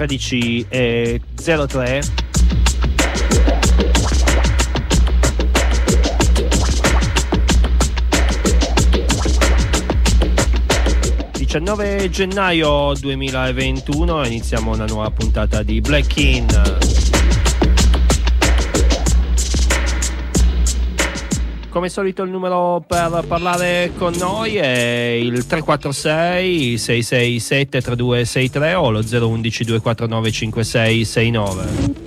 13:03. Il 19 gennaio 2021 iniziamo una nuova puntata di Black In. Come al solito il numero per parlare con noi è il 346 667 3263 o lo 011 249 5669.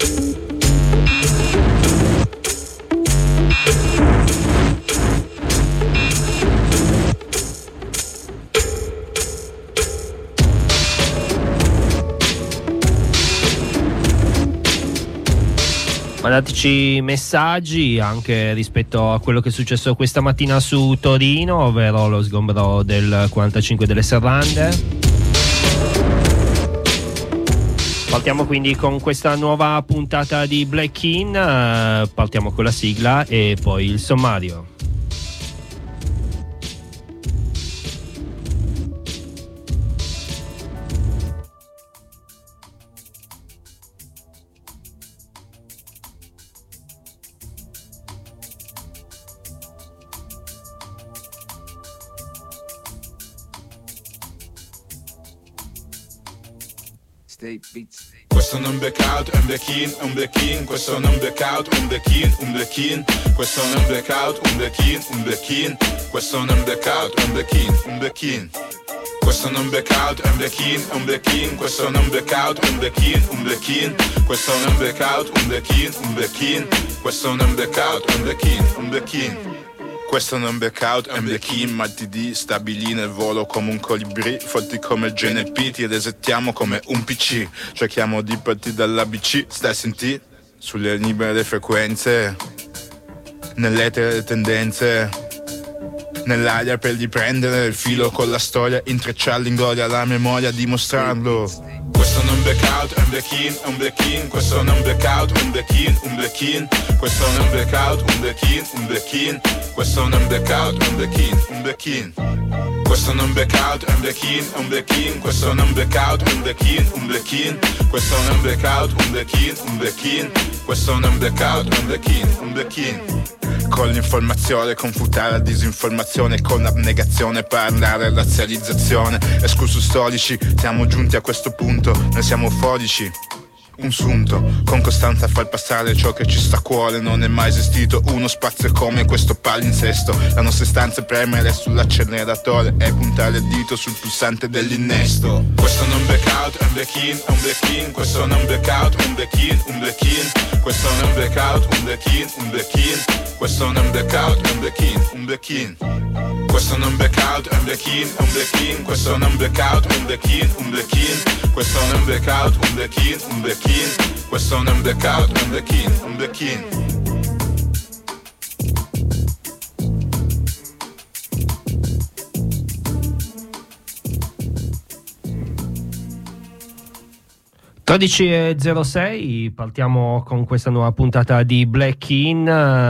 Mandateci messaggi anche rispetto a quello che è successo questa mattina su Torino, ovvero lo sgombero del 45 delle Serrande. Partiamo quindi con questa nuova puntata di Black In, partiamo con la sigla e poi il sommario. Questo non è un blackout, è un black-in, è un black-in. Questo non è un blackout, è un black-in, un black-in. Questo non è un blackout, un black-in, un black-in. Questo non è un blackout, è un black-in, un black-in. Questo non è un blackout, è un black-in, è un black-in. Questo non è un blackout, è un black-in, un black-in. Questo non è un blackout, un black-in, un black-in. Questo non è un blackout, è un black-in, un black-in. Questo non è un blackout, è un black-in, ma il TD stabili nel volo come un colibrì, forti come il GNP, ti resettiamo come un PC, cerchiamo di partire dall'ABC, stai a sentire? Sulle libere frequenze, nell'etere le tendenze, nell'aria per riprendere il filo con la storia, intrecciarlo in gloria alla memoria, dimostrarlo. Questo non è un blackout, è un black-in, è un black-in. Questo non è un blackout, è un black-in, un black-in. Questo non è un blackout, un black-in, un black-in. Questo non è un blackout, è un black-in, un black-in. Questo non è un blackout, è un black-in, è un black-in. Questo non è un blackout, è un black-in, un black-in. Questo non è un blackout, un black-in, un black-in. Questo non è un blackout, è un black-in, un black-in. Con l'informazione confutare la disinformazione, con l'abnegazione parlare razzializzazione. Excursus storici, siamo giunti a questo punto, noi siamo forici. Un sunto, con costanza a far passare ciò che ci sta a cuore. Non è mai esistito uno spazio come questo palinsesto. La nostra istanza è premere sull'acceleratore e puntare il dito sul pulsante dell'innesto. Questo non è un blackout, è un black-in, è un black-in. Questo non è un blackout, è un black-in, un black-in. Questo non è un blackout, un black-in, un black-in. Questo non è un blackout, è un black-in, un black-in. Questo non è un blackout, è un black-in, è un black-in. Questo non è un blackout, è un black-in, un black-in. Questo non è un blackout, un black-in, un black-in. Questo non è un blackout, è un black-in, un black-in. 13:06, partiamo con questa nuova puntata di Black In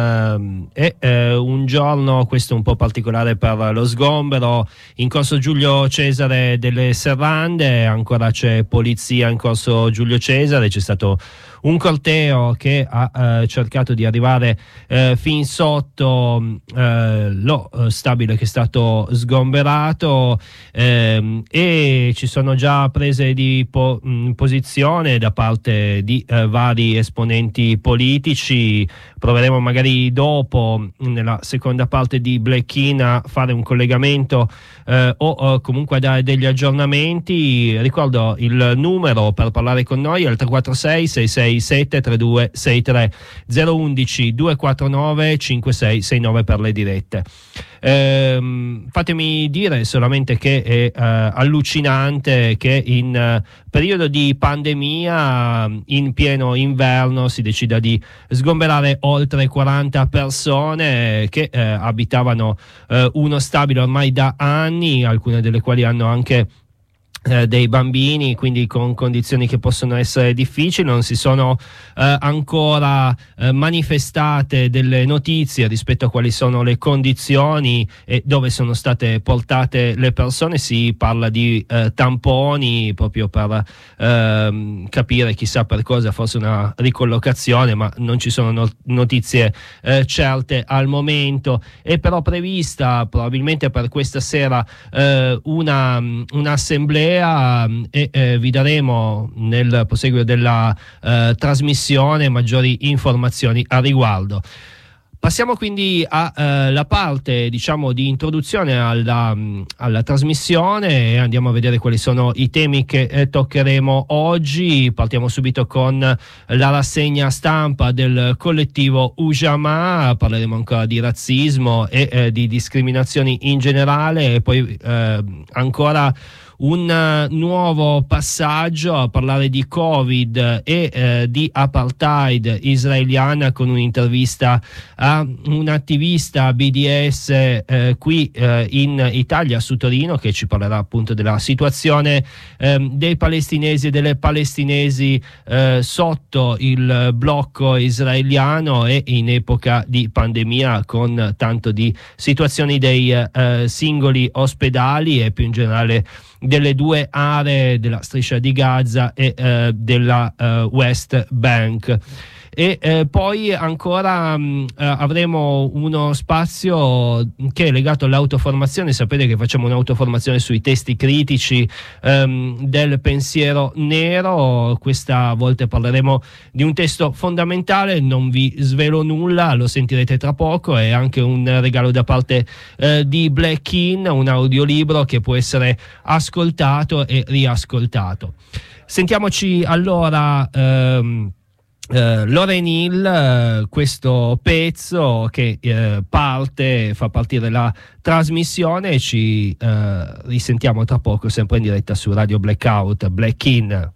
un giorno questo un po' particolare per lo sgombero in corso Giulio Cesare delle Serrande. Ancora c'è polizia in corso Giulio Cesare, c'è stato un corteo che ha cercato di arrivare fin sotto lo stabile che è stato sgomberato e ci sono già prese di posizione da parte di vari esponenti politici. Proveremo magari dopo nella seconda parte di Black In a fare un collegamento o comunque a dare degli aggiornamenti. Ricordo il numero per parlare con noi è il 346 667 3263 011 249 5669 per le dirette. Fatemi dire solamente che è allucinante che in periodo di pandemia, in pieno inverno, si decida di sgomberare oltre 40 persone che abitavano uno stabile ormai da anni, alcune delle quali hanno anche dei bambini, quindi con condizioni che possono essere difficili. Non si sono ancora manifestate delle notizie rispetto a quali sono le condizioni e dove sono state portate le persone. Si parla di tamponi proprio per capire chissà per cosa, forse una ricollocazione, ma non ci sono notizie certe al momento. È però prevista probabilmente per questa sera un'assemblea e vi daremo nel proseguio della trasmissione maggiori informazioni a riguardo. Passiamo quindi alla parte, diciamo, di introduzione alla trasmissione e andiamo a vedere quali sono i temi che toccheremo oggi. Partiamo subito con la rassegna stampa del collettivo Ujamaa, parleremo ancora di razzismo e di discriminazioni in generale, e poi ancora un nuovo passaggio a parlare di Covid e di apartheid israeliana, con un'intervista a un attivista BDS qui in Italia, su Torino, che ci parlerà appunto della situazione dei palestinesi e delle palestinesi sotto il blocco israeliano e in epoca di pandemia, con tanto di situazioni dei singoli ospedali e più in generale delle due aree della striscia di Gaza e della West Bank. E poi ancora avremo uno spazio che è legato all'autoformazione. Sapete che facciamo un'autoformazione sui testi critici del pensiero nero. Questa volta parleremo di un testo fondamentale, non vi svelo nulla, lo sentirete tra poco. È anche un regalo da parte di Black In, un audiolibro che può essere ascoltato e riascoltato. Sentiamoci allora Lauryn Hill, questo pezzo che fa partire la trasmissione, e ci risentiamo tra poco sempre in diretta su Radio Blackout. Black In.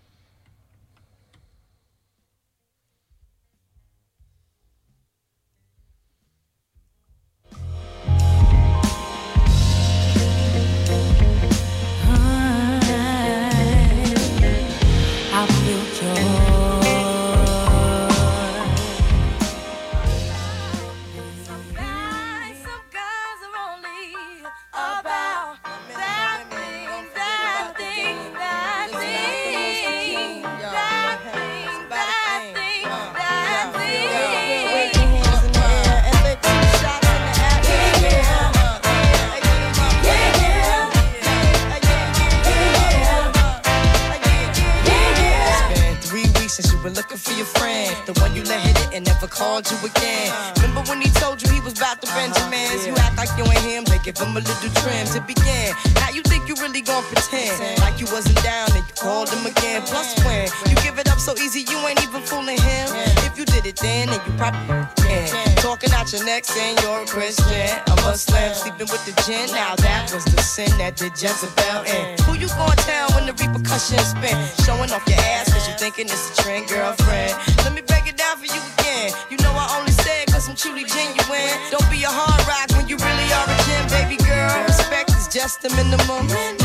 Looking for your friend, the one you let hit it and never called you again. Remember when he told you he was about to Benjamins? You act like you ain't him, they give him a little trim to begin. Now you think you really gon' pretend like you wasn't down and you called him again. Plus when you give it up so easy, you ain't even fooling him. If you did it then you probably can. Talking out your neck saying you're a Christian, a Muslim, sleeping with the gin. Now that was the sin that did Jezebel in. Who you gon' tell when the repercussions spin? Showing off your ass cause you thinking it's a trend, girlfriend. Let me break it down for you again. You know I only say it cause I'm truly genuine. Don't be a hard rock when you really are a gem, baby girl. Respect is just the minimum.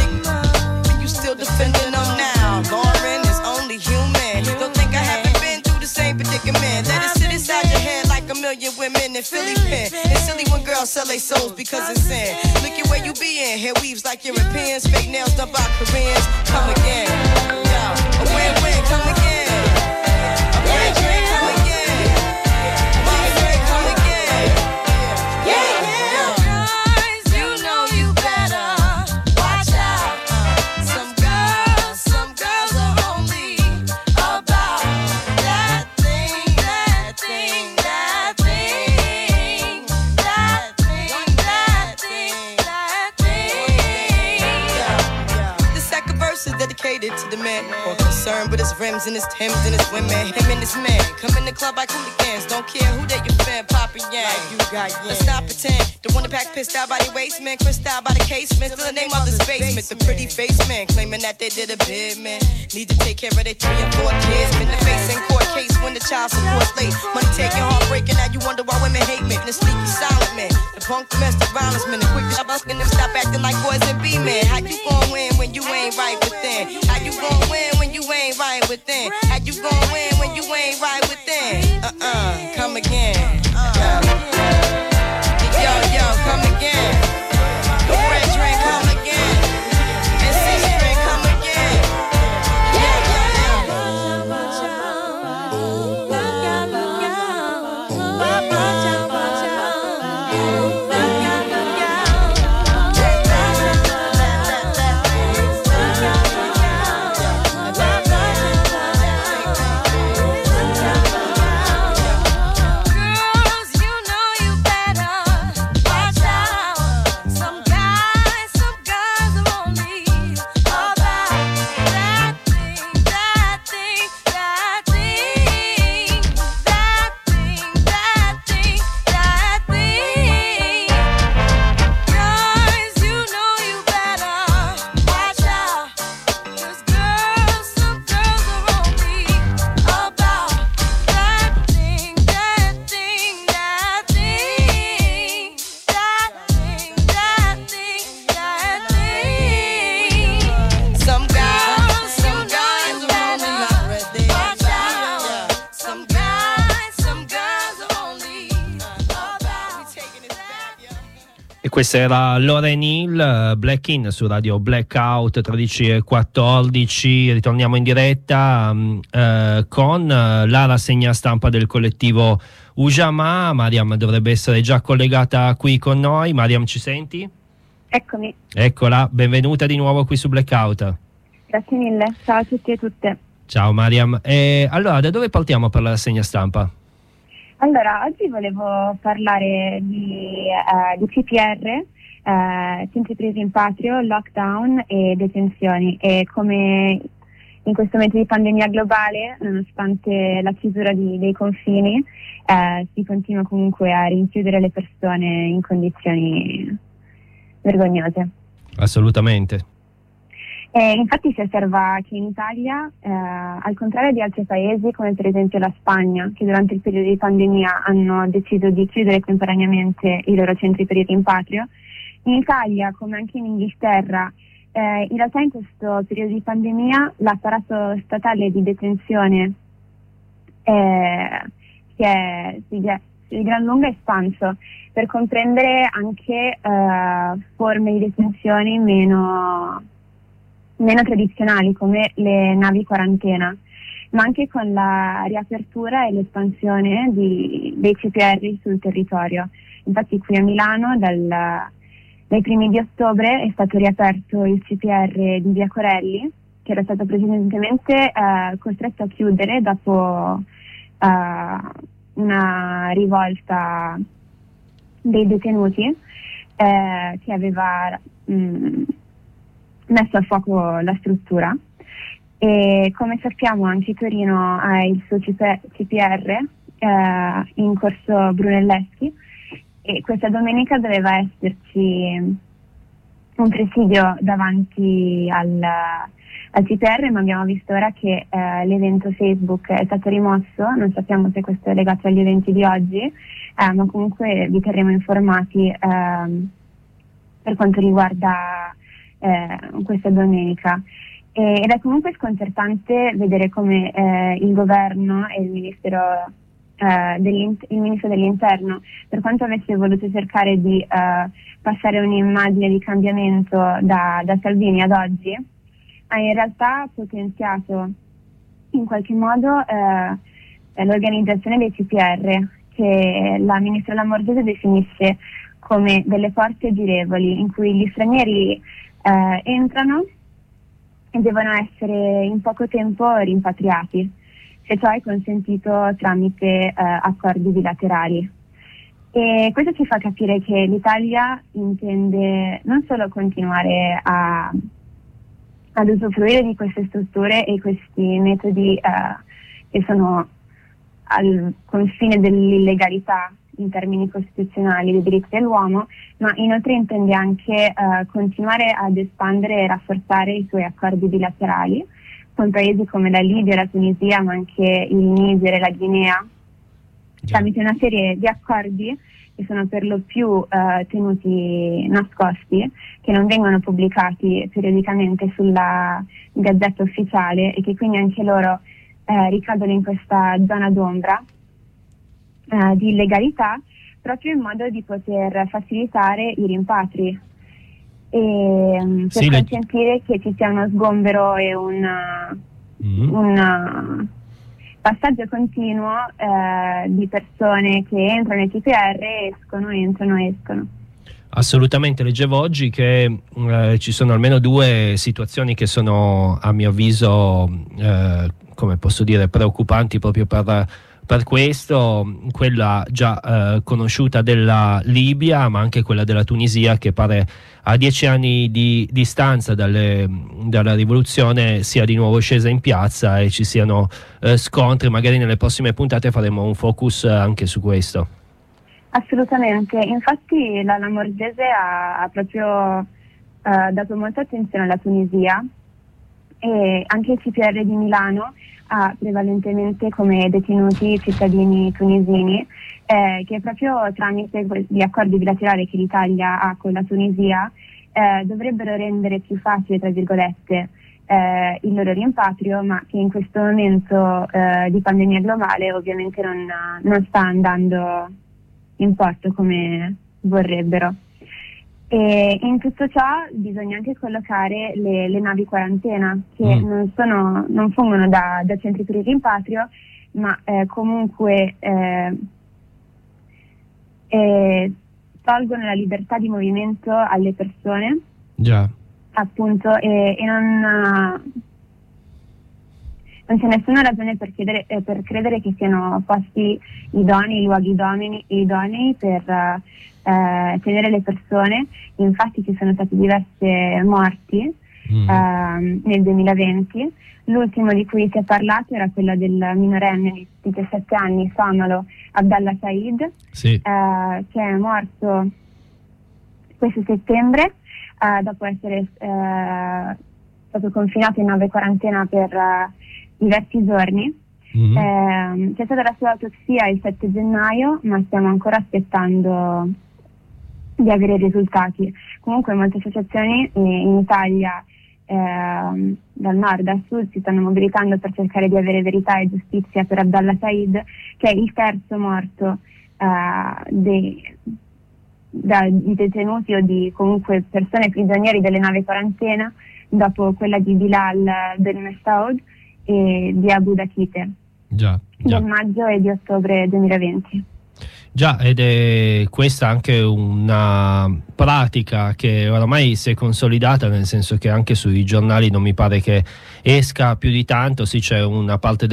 Nigga, you still defending them now. Lauren is only human. Don't think I haven't been through the same predicament. Let it sit inside your head like a million women in Philly pen. It's silly when girls sell their souls because it's sin. Look at where you be in. Hair weaves like Europeans. Fake nails done by Koreans. Come again. Yo, a win-win, come again. To the man or concerned, but it's rims and it's Timbs and it's women. Him and his man come in the club like hooligans. Don't care who they your fan, Papa Yang. Like you got Yang. Let's not pretend. The one that pack pissed out by the waistman, crissed out by the casement. Still the name of the basement. The pretty face man claiming that they did a bid, man. Need to take care of their 3 and 4 kids. Been the face in court case when the child support late. Money taking, heartbreaking. Now you wonder why women hate me. The sneaky silent man, the punk domestic violence man. The quick job asking them stop acting like boys and be men. How you gon' win when you ain't right within? How you gon' win when you ain't right within? How you gon' win when you ain't right within? Come again. Yo, come again. The red drink, come again. And six drink, come again. Questa era Lauryn Hill, Black In su Radio Blackout 13:14. Ritorniamo in diretta con la rassegna stampa del collettivo Ujamaa. Mariam dovrebbe essere già collegata qui con noi. Mariam, ci senti? Eccomi. Eccola, benvenuta di nuovo qui su Blackout. Grazie mille, ciao a tutti e tutte. Ciao Mariam. Allora, da dove partiamo per la rassegna stampa? Allora, oggi volevo parlare di CPR, centri per il rimpatrio, lockdown e detenzioni, e come in questo momento di pandemia globale, nonostante la chiusura dei confini, si continua comunque a rinchiudere le persone in condizioni vergognose. Assolutamente. Infatti si osserva che in Italia, al contrario di altri paesi come per esempio la Spagna, che durante il periodo di pandemia hanno deciso di chiudere temporaneamente i loro centri per il rimpatrio, in Italia, come anche in Inghilterra, in realtà in questo periodo di pandemia l'apparato statale di detenzione si è di gran lunga espanso per comprendere anche forme di detenzioni meno tradizionali come le navi quarantena, ma anche con la riapertura e l'espansione dei CPR sul territorio. Infatti qui a Milano dai primi di ottobre è stato riaperto il CPR di Via Corelli, che era stato precedentemente costretto a chiudere dopo una rivolta dei detenuti che aveva messo a fuoco la struttura. E come sappiamo anche Torino ha il suo CPR in corso Brunelleschi, e questa domenica doveva esserci un presidio davanti al CPR, ma abbiamo visto ora che l'evento Facebook è stato rimosso. Non sappiamo se questo è legato agli eventi di oggi, ma comunque vi terremo informati per quanto riguarda questa domenica. Ed è comunque sconcertante vedere come il governo e il ministro dell'interno, per quanto avesse voluto cercare di passare un'immagine di cambiamento da Salvini ad oggi, ha in realtà potenziato in qualche modo l'organizzazione dei CPR, che la ministra Lamorgese definisce come delle porte girevoli in cui gli stranieri entrano e devono essere in poco tempo rimpatriati, se ciò è consentito tramite accordi bilaterali. E questo ci fa capire che l'Italia intende non solo continuare a ad usufruire di queste strutture e questi metodi che sono al confine dell'illegalità in termini costituzionali dei diritti dell'uomo, ma inoltre intende anche continuare ad espandere e rafforzare i suoi accordi bilaterali con paesi come la Libia, la Tunisia, ma anche il Niger e la Guinea, tramite una serie di accordi che sono per lo più tenuti nascosti, che non vengono pubblicati periodicamente sulla Gazzetta Ufficiale e che quindi anche loro ricadono in questa zona d'ombra di illegalità, proprio in modo di poter facilitare i rimpatri e per consentire che ci sia uno sgombero e un passaggio continuo di persone che entrano nei CPR, escono, entrano, escono. Assolutamente, leggevo oggi che ci sono almeno 2 situazioni che sono, a mio avviso, come posso dire, preoccupanti proprio per questo, quella già conosciuta della Libia, ma anche quella della Tunisia, che pare a 10 anni di distanza dalla rivoluzione sia di nuovo scesa in piazza e ci siano scontri. Magari nelle prossime puntate faremo un focus anche su questo. Assolutamente, infatti la Lamorgese ha proprio dato molta attenzione alla Tunisia e anche il CPR di Milano ha prevalentemente come detenuti cittadini tunisini che proprio tramite gli accordi bilaterali che l'Italia ha con la Tunisia dovrebbero rendere più facile, tra virgolette, il loro rimpatrio, ma che in questo momento di pandemia globale ovviamente non sta andando in porto come vorrebbero. E in tutto ciò bisogna anche collocare le navi quarantena, che non fungono da centri per il rimpatrio, ma comunque tolgono la libertà di movimento alle persone. Già. Appunto, e non c'è nessuna ragione per credere che siano posti idonei, luoghi idonei per tenere le persone. Infatti ci sono stati diverse morti nel 2020. L'ultimo di cui si è parlato era quella del minorenne di 17 anni, somalo, Abdallah Said, sì, che è morto questo settembre dopo essere stato confinato in nave quarantena per diversi giorni. C'è stata la sua autopsia il 7 gennaio, ma stiamo ancora aspettando di avere i risultati. Comunque molte associazioni in Italia, dal nord al sud, si stanno mobilitando per cercare di avere verità e giustizia per Abdallah Said, che è il terzo morto di detenuti o di comunque persone prigionieri delle navi quarantena, dopo quella di Bilal Ben Messaoud e di Abu Dakite del maggio e di ottobre 2020. Già, ed è questa anche una pratica che oramai si è consolidata, nel senso che anche sui giornali non mi pare che esca più di tanto. Sì, c'è una parte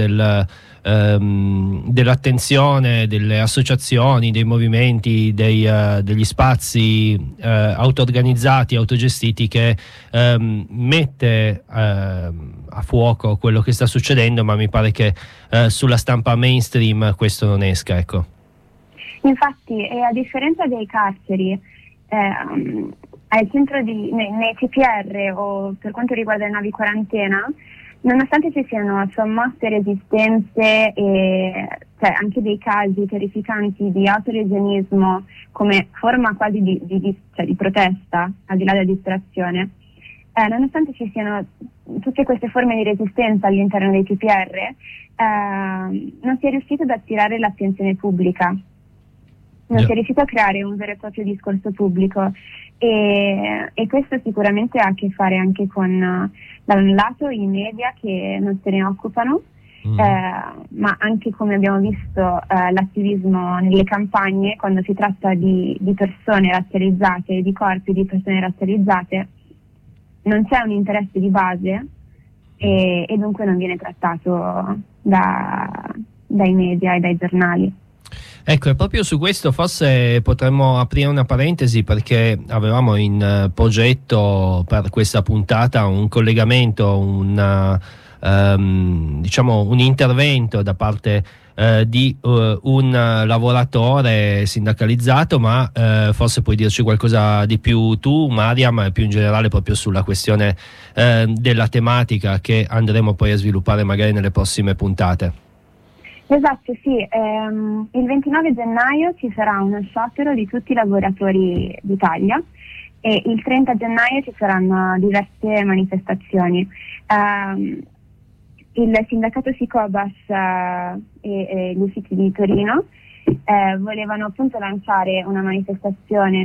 dell'attenzione delle associazioni, dei movimenti, degli spazi auto-organizzati, autogestiti, che mette a fuoco quello che sta succedendo, ma mi pare che sulla stampa mainstream questo non esca, ecco. Infatti, a differenza dei carceri, al centro nei CPR o per quanto riguarda le navi quarantena, nonostante ci siano sommosse resistenze e anche dei casi terrificanti di autolesionismo come forma quasi di protesta, al di là della distrazione, nonostante ci siano tutte queste forme di resistenza all'interno dei CPR, non si è riuscito ad attirare l'attenzione pubblica. Non si è riuscito a creare un vero e proprio discorso pubblico e questo sicuramente ha a che fare anche con, da un lato, i media che non se ne occupano, ma anche, come abbiamo visto, l'attivismo nelle campagne, quando si tratta di persone razzializzate, di corpi di persone razzializzate, non c'è un interesse di base e dunque non viene trattato dai media e dai giornali. Ecco, e proprio su questo forse potremmo aprire una parentesi, perché avevamo in progetto per questa puntata un collegamento, diciamo un intervento da parte di un lavoratore sindacalizzato, ma forse puoi dirci qualcosa di più tu, Mariam, e più in generale proprio sulla questione della tematica che andremo poi a sviluppare magari nelle prossime puntate. Esatto, sì. Il 29 gennaio ci sarà uno sciopero di tutti i lavoratori d'Italia e il 30 gennaio ci saranno diverse manifestazioni. Il sindacato Sicobas e gli uffici di Torino volevano appunto lanciare una manifestazione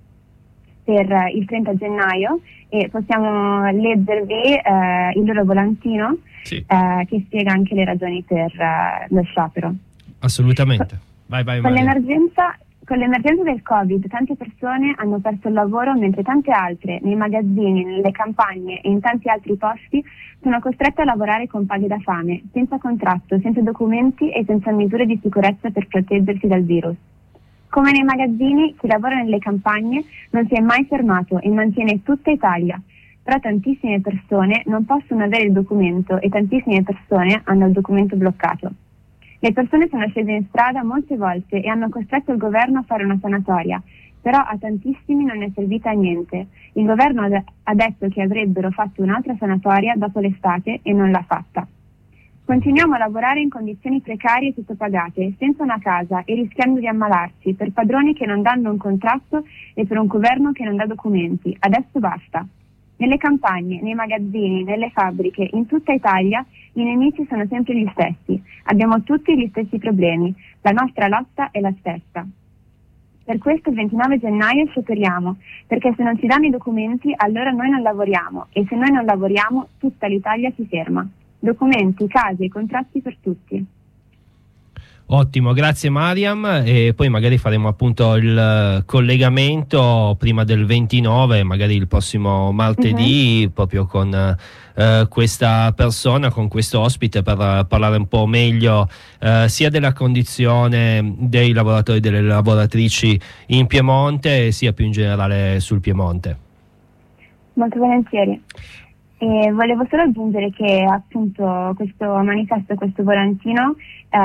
per il 30 gennaio e possiamo leggervi il loro volantino, sì, che spiega anche le ragioni per lo sciopero. Assolutamente. Vai, con l'emergenza del Covid tante persone hanno perso il lavoro, mentre tante altre nei magazzini, nelle campagne e in tanti altri posti sono costrette a lavorare con paghe da fame, senza contratto, senza documenti e senza misure di sicurezza per proteggersi dal virus. Come nei magazzini, chi lavora nelle campagne non si è mai fermato e mantiene tutta Italia, però tantissime persone non possono avere il documento e tantissime persone hanno il documento bloccato. Le persone sono scese in strada molte volte e hanno costretto il governo a fare una sanatoria, però a tantissimi non è servita a niente. Il governo ha detto che avrebbero fatto un'altra sanatoria dopo l'estate e non l'ha fatta. Continuiamo a lavorare in condizioni precarie e sottopagate, senza una casa e rischiando di ammalarci, per padroni che non danno un contratto e per un governo che non dà documenti. Adesso basta. Nelle campagne, nei magazzini, nelle fabbriche, in tutta Italia i nemici sono sempre gli stessi. Abbiamo tutti gli stessi problemi. La nostra lotta è la stessa. Per questo il 29 gennaio scioperiamo, perché se non ci danno i documenti allora noi non lavoriamo e se noi non lavoriamo tutta l'Italia si ferma. Documenti, case, contratti per tutti. Ottimo, grazie Mariam, e poi magari faremo appunto il collegamento prima del 29, magari il prossimo martedì, proprio con questa persona, con questo ospite, per parlare un po' meglio sia della condizione dei lavoratori e delle lavoratrici in Piemonte, sia più in generale sul Piemonte. Molto volentieri. E volevo solo aggiungere che appunto questo manifesto, questo volantino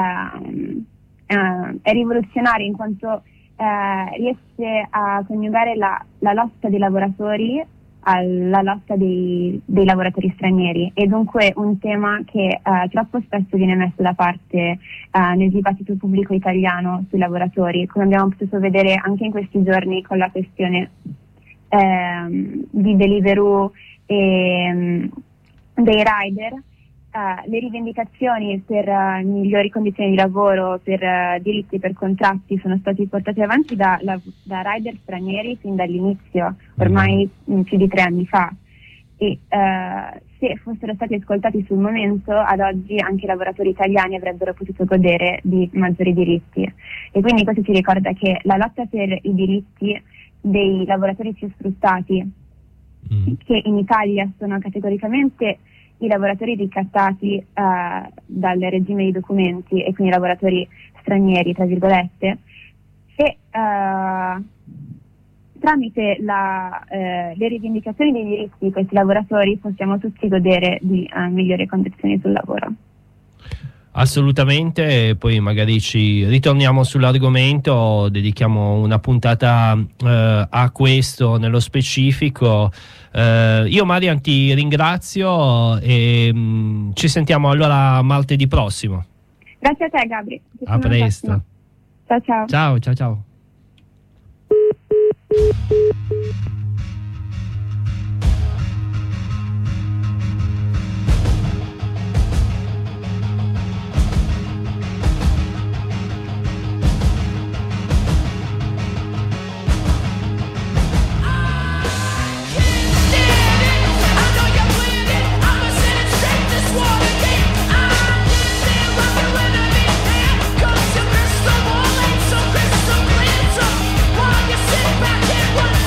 è rivoluzionario in quanto riesce a coniugare la lotta dei lavoratori alla lotta dei lavoratori stranieri, e dunque un tema che troppo spesso viene messo da parte nel dibattito pubblico italiano sui lavoratori, come abbiamo potuto vedere anche in questi giorni con la questione di Deliveroo e dei rider. Le rivendicazioni per migliori condizioni di lavoro, per diritti, per contratti sono stati portati avanti da rider stranieri fin dall'inizio, ormai più di 3 anni fa, e se fossero stati ascoltati sul momento, ad oggi anche i lavoratori italiani avrebbero potuto godere di maggiori diritti. E quindi questo ci ricorda che la lotta per i diritti dei lavoratori più sfruttati, che in Italia sono categoricamente i lavoratori ricattati dal regime dei documenti, e quindi i lavoratori stranieri, tra virgolette, e tramite le rivendicazioni dei diritti di questi lavoratori possiamo tutti godere di migliori condizioni sul lavoro. Assolutamente, poi magari ci ritorniamo sull'argomento, dedichiamo una puntata a questo nello specifico. Io Mariam ti ringrazio e ci sentiamo allora martedì prossimo. Grazie a te Gabri. A presto. Ciao ciao. Ciao ciao ciao. Back and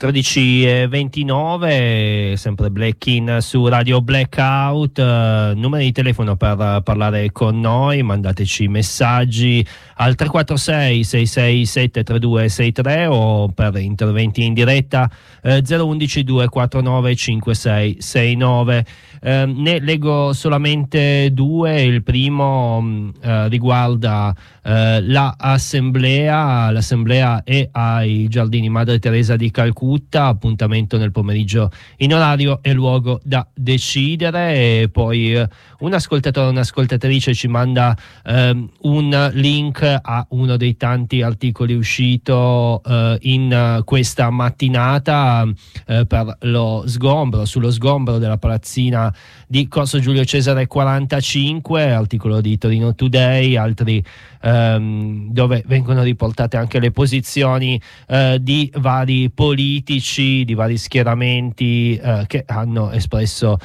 13:29, sempre Black In su Radio Blackout. Numero di telefono per parlare con noi, mandateci messaggi al 346 667 3263 o per interventi in diretta 011 249 5669. Ne leggo solamente due. Il primo riguarda l'assemblea è ai Giardini Madre Teresa di Calcutta, appuntamento nel pomeriggio in orario e luogo da decidere. E poi un ascoltatore, un'ascoltatrice ci manda un link a uno dei tanti articoli uscito in questa mattinata per sullo sgombero della palazzina di Corso Giulio Cesare 45, articolo di Torino Today, altri dove vengono riportate anche le posizioni di vari politici, di vari schieramenti che hanno espresso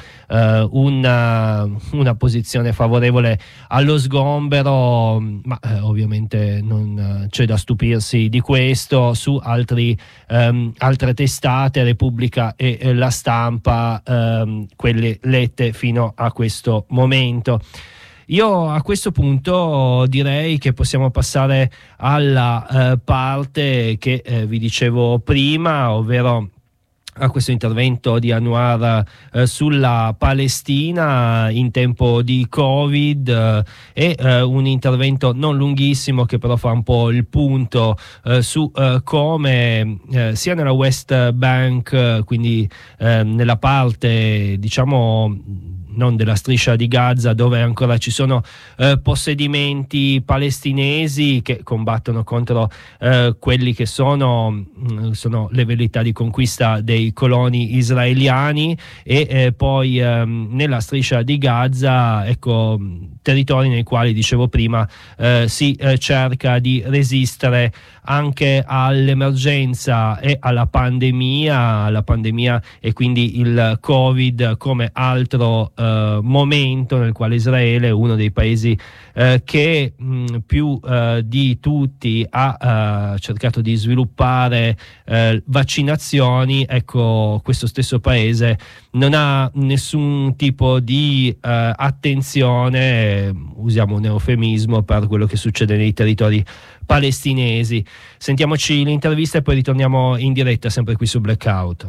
una posizione favorevole allo sgombero, ma ovviamente non c'è da stupirsi di questo. Su altre testate, Repubblica e La Stampa, quelle lette fino a questo momento. Io a questo punto direi che possiamo passare alla parte che vi dicevo prima, ovvero a questo intervento di Anwar sulla Palestina in tempo di Covid. È un intervento non lunghissimo che però fa un po' il punto su come sia nella West Bank, quindi nella parte diciamo non della striscia di Gaza, dove ancora ci sono possedimenti palestinesi che combattono contro quelli che sono le velleità di conquista dei coloni israeliani, e poi nella striscia di Gaza, ecco, territori nei quali, dicevo prima, si cerca di resistere anche all'emergenza e alla pandemia e quindi il Covid come altro momento nel quale Israele, uno dei paesi che più di tutti ha cercato di sviluppare vaccinazioni, ecco, questo stesso paese non ha nessun tipo di attenzione, usiamo un eufemismo, per quello che succede nei territori palestinesi. Sentiamoci l'intervista e poi ritorniamo in diretta sempre qui su Blackout.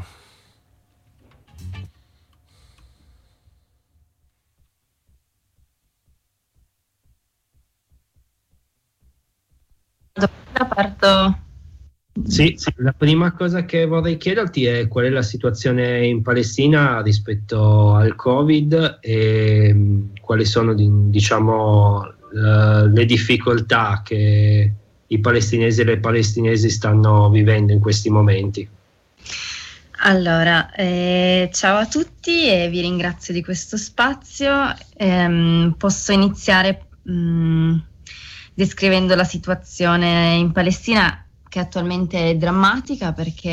Parto. Sì, la prima cosa che vorrei chiederti è qual è la situazione in Palestina rispetto al Covid e quali sono, diciamo, le difficoltà che i palestinesi e le palestinesi stanno vivendo in questi momenti. Allora, ciao a tutti e vi ringrazio di questo spazio. Posso iniziare descrivendo la situazione in Palestina, che attualmente è drammatica perché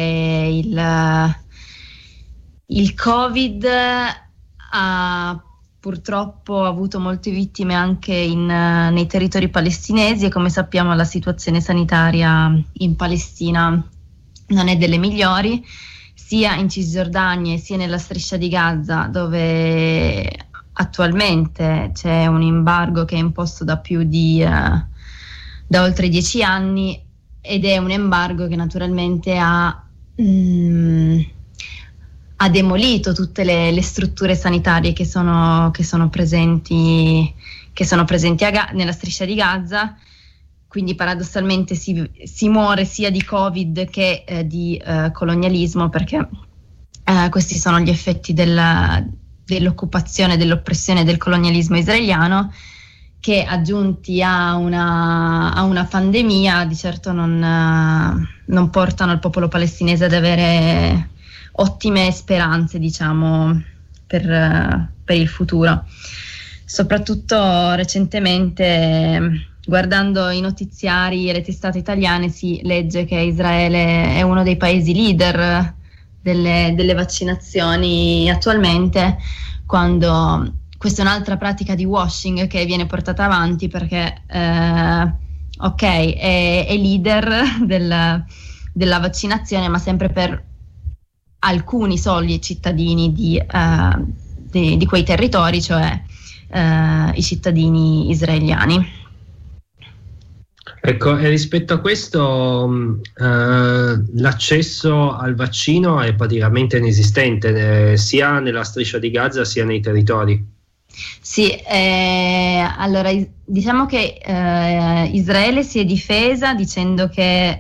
il Covid ha purtroppo avuto molte vittime anche nei territori palestinesi, e come sappiamo la situazione sanitaria in Palestina non è delle migliori, sia in Cisgiordania sia nella striscia di Gaza, dove attualmente c'è un embargo che è imposto da oltre 10 anni, ed è un embargo che naturalmente ha demolito tutte le strutture sanitarie che sono presenti nella striscia di Gaza. Quindi paradossalmente si muore sia di Covid che di colonialismo, perché questi sono gli effetti dell'occupazione, dell'oppressione del colonialismo israeliano, che aggiunti a una pandemia di certo non portano il popolo palestinese ad avere ottime speranze, diciamo, per il futuro. Soprattutto recentemente, guardando i notiziari e le testate italiane, si legge che Israele è uno dei paesi leader delle vaccinazioni attualmente, quando questa è un'altra pratica di washing che viene portata avanti, perché è leader della vaccinazione, ma sempre per alcuni soli cittadini di quei territori, cioè i cittadini israeliani. Ecco, e rispetto a questo l'accesso al vaccino è praticamente inesistente, sia nella striscia di Gaza sia nei territori. Sì, allora diciamo che Israele si è difesa dicendo che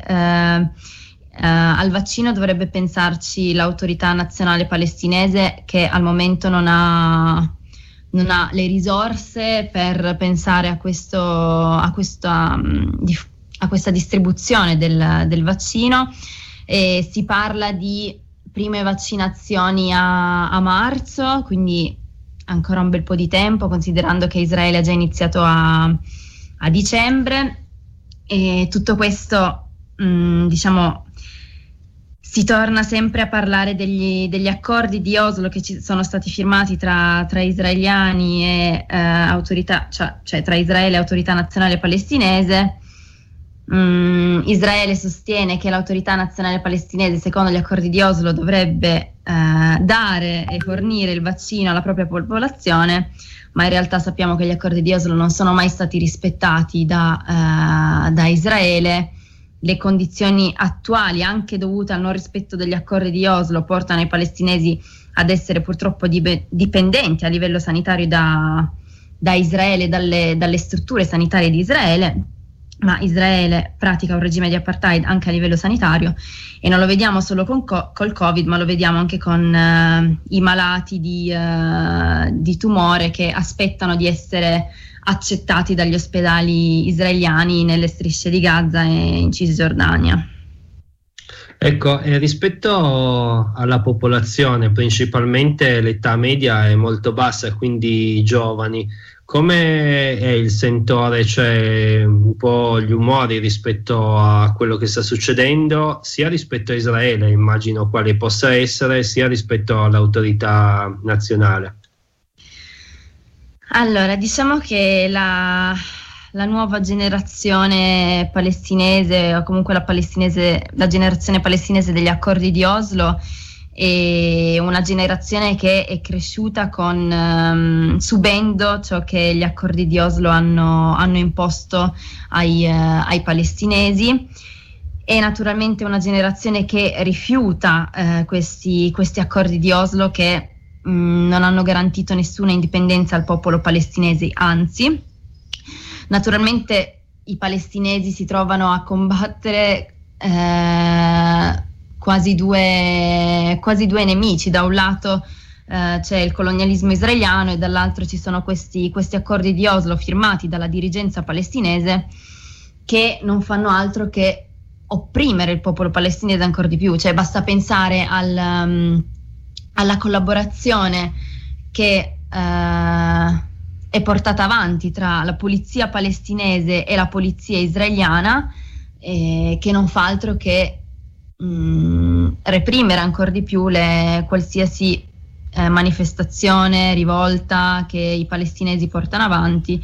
al vaccino dovrebbe pensarci l'autorità nazionale palestinese, che al momento non ha le risorse per pensare a questa distribuzione del vaccino, e si parla di prime vaccinazioni a marzo, quindi ancora un bel po' di tempo, considerando che Israele ha già iniziato a dicembre. E tutto questo, diciamo, si torna sempre a parlare degli accordi di Oslo che sono stati firmati tra israeliani e autorità, cioè tra Israele e autorità nazionale palestinese. Israele sostiene che l'autorità nazionale palestinese, secondo gli accordi di Oslo, dovrebbe dare e fornire il vaccino alla propria popolazione, ma in realtà sappiamo che gli accordi di Oslo non sono mai stati rispettati da Israele. Le condizioni attuali, anche dovute al non rispetto degli accordi di Oslo, portano i palestinesi ad essere purtroppo dipendenti a livello sanitario da Israele, dalle strutture sanitarie di Israele, ma Israele pratica un regime di apartheid anche a livello sanitario, e non lo vediamo solo col Covid, ma lo vediamo anche con i malati di tumore che aspettano di essere accettati dagli ospedali israeliani nelle strisce di Gaza e in Cisgiordania. Ecco, rispetto alla popolazione, principalmente l'età media è molto bassa, quindi giovani. Come è il sentore, cioè un po' gli umori rispetto a quello che sta succedendo, sia rispetto a Israele, immagino quale possa essere, sia rispetto all'autorità nazionale? Allora, diciamo che la nuova generazione palestinese, o comunque la generazione palestinese degli accordi di Oslo, è una generazione che è cresciuta subendo ciò che gli accordi di Oslo hanno imposto ai palestinesi. È naturalmente una generazione che rifiuta questi accordi di Oslo, che non hanno garantito nessuna indipendenza al popolo palestinese, anzi. Naturalmente i palestinesi si trovano a combattere quasi due nemici. Da un lato c'è il colonialismo israeliano e dall'altro ci sono questi accordi di Oslo firmati dalla dirigenza palestinese, che non fanno altro che opprimere il popolo palestinese ancora di più. Cioè, basta pensare alla collaborazione che è portata avanti tra la polizia palestinese e la polizia israeliana, che non fa altro che reprimere ancora di più qualsiasi manifestazione, rivolta che i palestinesi portano avanti,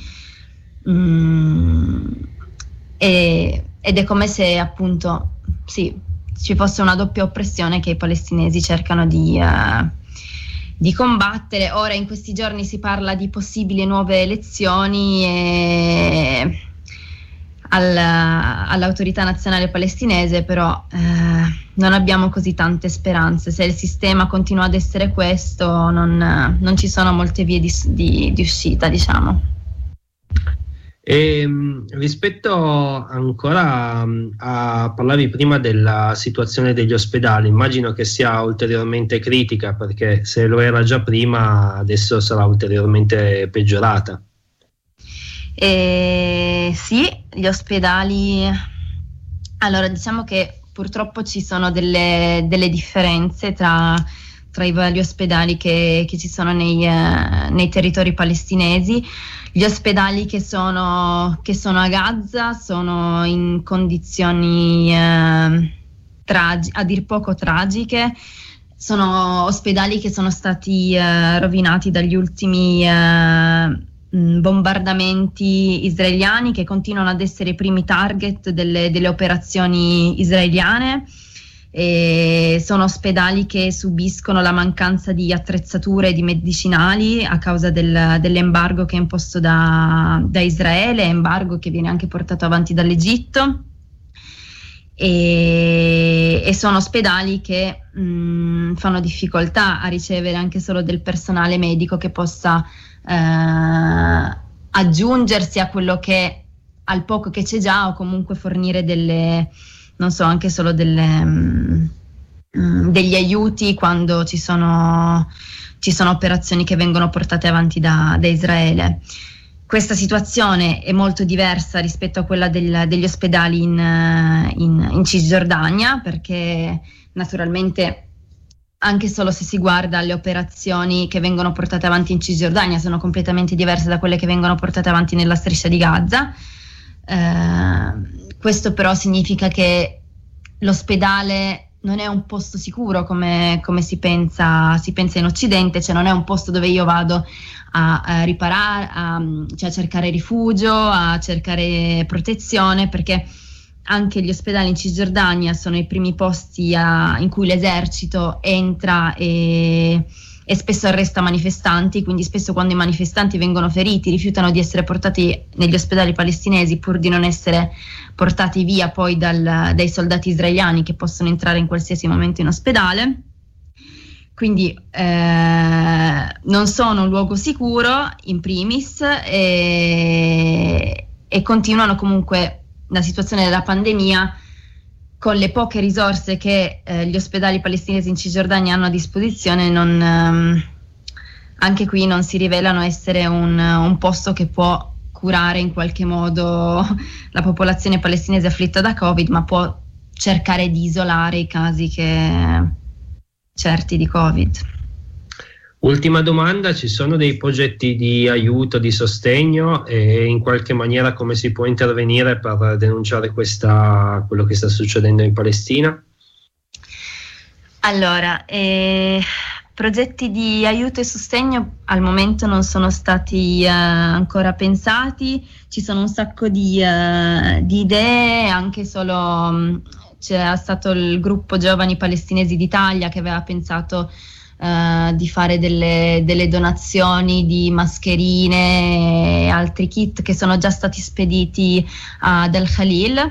ed è come se appunto ci fosse una doppia oppressione che i palestinesi cercano di combattere. Ora in questi giorni si parla di possibili nuove elezioni all'autorità nazionale palestinese, però non abbiamo così tante speranze. Se il sistema continua ad essere questo, non ci sono molte vie di uscita, diciamo. E rispetto ancora parlavi prima della situazione degli ospedali, immagino che sia ulteriormente critica, perché se lo era già prima adesso sarà ulteriormente peggiorata. Sì, gli ospedali, allora diciamo che purtroppo ci sono delle differenze tra i vari ospedali che ci sono nei territori palestinesi. Gli ospedali che sono a Gaza sono in condizioni a dir poco tragiche. Sono ospedali che sono stati rovinati dagli ultimi bombardamenti israeliani, che continuano ad essere i primi target delle operazioni israeliane. e sono ospedali che subiscono la mancanza di attrezzature e di medicinali a causa dell'embargo che è imposto da Israele, embargo che viene anche portato avanti dall'Egitto, e sono ospedali che fanno difficoltà a ricevere anche solo del personale medico che possa aggiungersi a quello che, al poco che c'è già, o comunque fornire anche solo degli aiuti quando ci sono operazioni che vengono portate avanti da Israele. Questa situazione è molto diversa rispetto a quella degli ospedali in Cisgiordania, perché naturalmente anche solo se si guarda le operazioni che vengono portate avanti in Cisgiordania sono completamente diverse da quelle che vengono portate avanti nella striscia di Gaza. Questo però significa che l'ospedale non è un posto sicuro come si pensa in Occidente, cioè non è un posto dove io vado a riparare, cioè a cercare rifugio, a cercare protezione, perché anche gli ospedali in Cisgiordania sono i primi posti in cui l'esercito entra e spesso arresta manifestanti, quindi spesso quando i manifestanti vengono feriti rifiutano di essere portati negli ospedali palestinesi pur di non essere portati via poi dai soldati israeliani che possono entrare in qualsiasi momento in ospedale. Quindi non sono un luogo sicuro in primis, e continuano comunque la situazione della pandemia, con le poche risorse che gli ospedali palestinesi in Cisgiordania hanno a disposizione, anche qui non si rivelano essere un posto che può curare in qualche modo la popolazione palestinese afflitta da Covid, ma può cercare di isolare i casi certi di Covid. Ultima domanda: ci sono dei progetti di aiuto, di sostegno, e in qualche maniera come si può intervenire per denunciare quello che sta succedendo in Palestina? Allora, progetti di aiuto e sostegno al momento non sono stati ancora pensati. Ci sono un sacco di idee, anche solo c'è stato il gruppo Giovani Palestinesi d'Italia che aveva pensato di fare delle donazioni di mascherine e altri kit che sono già stati spediti ad Al-Khalil,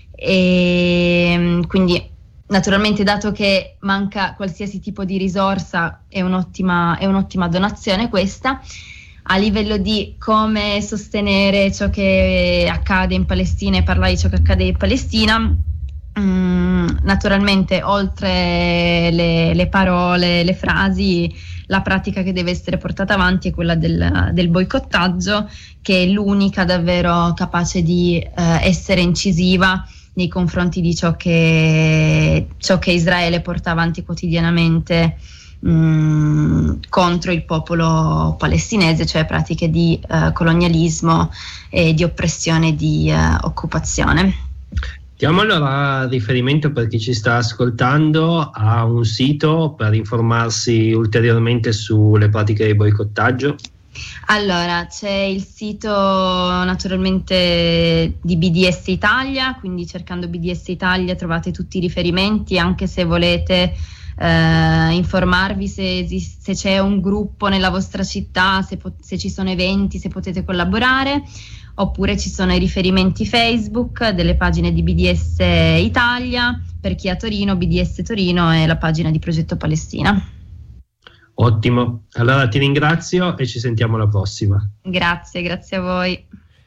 e quindi naturalmente, dato che manca qualsiasi tipo di risorsa, è un'ottima donazione questa. A livello di come sostenere ciò che accade in Palestina e parlare di ciò che accade in Palestina, naturalmente oltre le parole, le frasi, la pratica che deve essere portata avanti è quella del boicottaggio, che è l'unica davvero capace di essere incisiva nei confronti di ciò che Israele porta avanti quotidianamente contro il popolo palestinese, cioè pratiche di colonialismo e di oppressione, di occupazione. Diamo allora riferimento, per chi ci sta ascoltando, a un sito per informarsi ulteriormente sulle pratiche di boicottaggio. Allora, c'è il sito naturalmente di BDS Italia, quindi cercando BDS Italia trovate tutti i riferimenti, anche se volete informarvi se c'è un gruppo nella vostra città, se ci sono eventi, se potete collaborare. Oppure ci sono i riferimenti Facebook delle pagine di BDS Italia, per chi è a Torino, BDS Torino, e la pagina di Progetto Palestina. Ottimo, allora ti ringrazio e ci sentiamo alla prossima. Grazie a voi.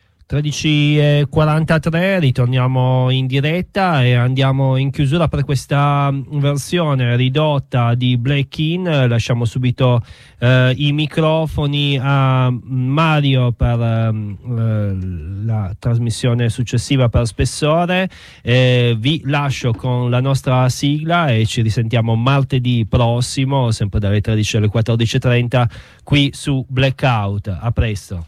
13:43, ritorniamo in diretta e andiamo in chiusura per questa versione ridotta di Black In. Lasciamo subito i microfoni a Mario per la trasmissione successiva per Spessore. Vi lascio con la nostra sigla e ci risentiamo martedì prossimo, sempre dalle 13 alle 14:30 qui su Blackout. A presto.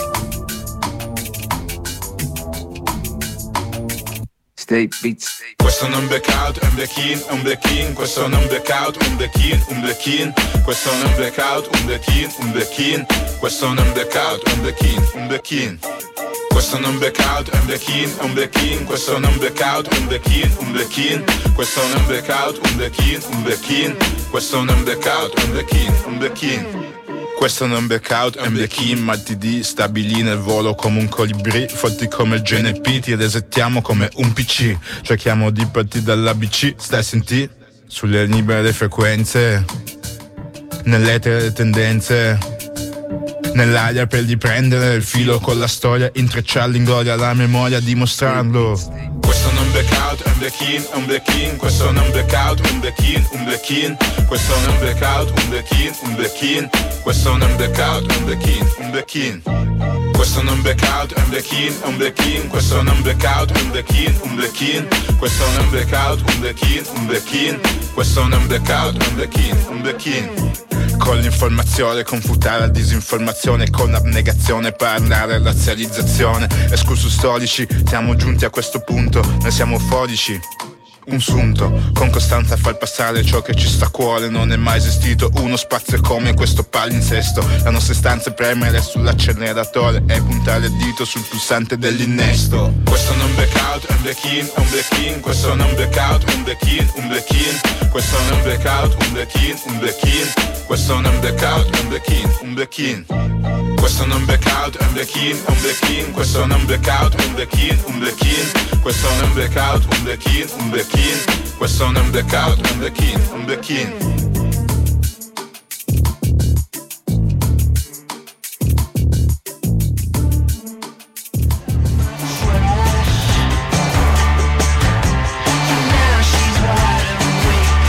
State Beats. Questo non blackout, è un black-in, è un black-in. Questo non blackout, un black-in, un black-in. Questo non blackout, un black-in, un black-in. Questo non blackout, un black-in, un black-in. Questo non blackout, è un black-in, è un black-in. Questo non blackout, un black-in, un black-in. Questo non blackout, un black-in, un black-in. Questo non blackout, un black-in, un black-in. Questo non blackout, è un black-in, ma il TD stabili nel volo come un colibrì, forti come il GNP, ti resettiamo come un PC, cerchiamo di partire dall'ABC, stai a sentire? Sulle libere frequenze, nell'etere le tendenze, nell'aria per riprendere il filo con la storia, intrecciarlo in gloria alla memoria, dimostrarlo. Questo non blackout, è un black-in, è un black-in. Questo non blackout, un black-in, un black-in. Questo non blackout, un black-in, un black-in. Questo non blackout, un black-in, un black-in. Questo non blackout, è un black-in, è un black-in. Questo non blackout, un black-in, un black-in. Questo non blackout, un black-in, un black-in. Questo non blackout, un black-in, un black-in. Con l'informazione confutare la disinformazione, con abnegazione parlare razzializzazione. Excursus storici, siamo giunti a questo punto, noi siamo euforici. Un sunto, con costanza far passare ciò che ci sta a cuore. Non è mai esistito uno spazio come questo palinsesto. La nostra istanza è premere sull'acceleratore e puntare il dito sul pulsante dell'innesto. Questo non blackout, è un black-in, è un black-in. Questo non blackout, un black-in, un black-in. Questo non blackout, un black-in, un black-in. Questo non blackout, è un black-in, un black-in. Questo non blackout, è un black-in, è un black-in. Questo non blackout, è un black-in, un black-in. Questo non blackout, un black-in, un black-in. Questo non blackout, un black-in, un black-in.